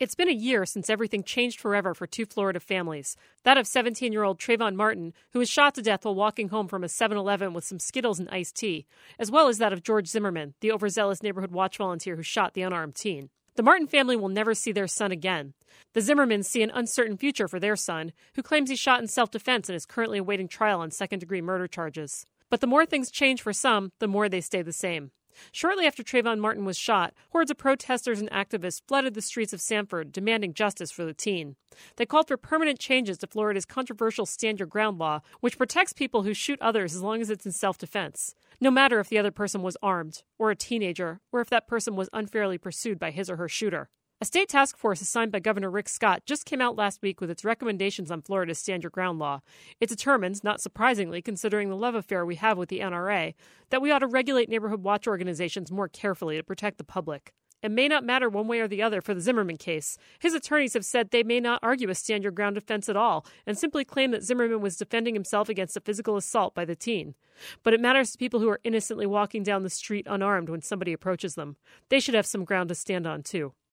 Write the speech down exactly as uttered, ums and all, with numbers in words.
It's been a year since everything changed forever for two Florida families. That of seventeen-year-old Trayvon Martin, who was shot to death while walking home from a seven eleven with some Skittles and iced tea, as well as that of George Zimmerman, the overzealous neighborhood watch volunteer who shot the unarmed teen. The Martin family will never see their son again. The Zimmermans see an uncertain future for their son, who claims he shot in self-defense and is currently awaiting trial on second-degree murder charges. But the more things change for some, the more they stay the same. Shortly after Trayvon Martin was shot, hordes of protesters and activists flooded the streets of Sanford, demanding justice for the teen. They called for permanent changes to Florida's controversial Stand Your Ground law, which protects people who shoot others as long as it's in self-defense, no matter if the other person was armed, or a teenager, or if that person was unfairly pursued by his or her shooter. A state task force assigned by Governor Rick Scott just came out last week with its recommendations on Florida's Stand Your Ground law. It determines, not surprisingly considering the love affair we have with the N R A, that we ought to regulate neighborhood watch organizations more carefully to protect the public. It may not matter one way or the other for the Zimmerman case. His attorneys have said they may not argue a Stand Your Ground defense at all and simply claim that Zimmerman was defending himself against a physical assault by the teen. But it matters to people who are innocently walking down the street unarmed when somebody approaches them. They should have some ground to stand on, too.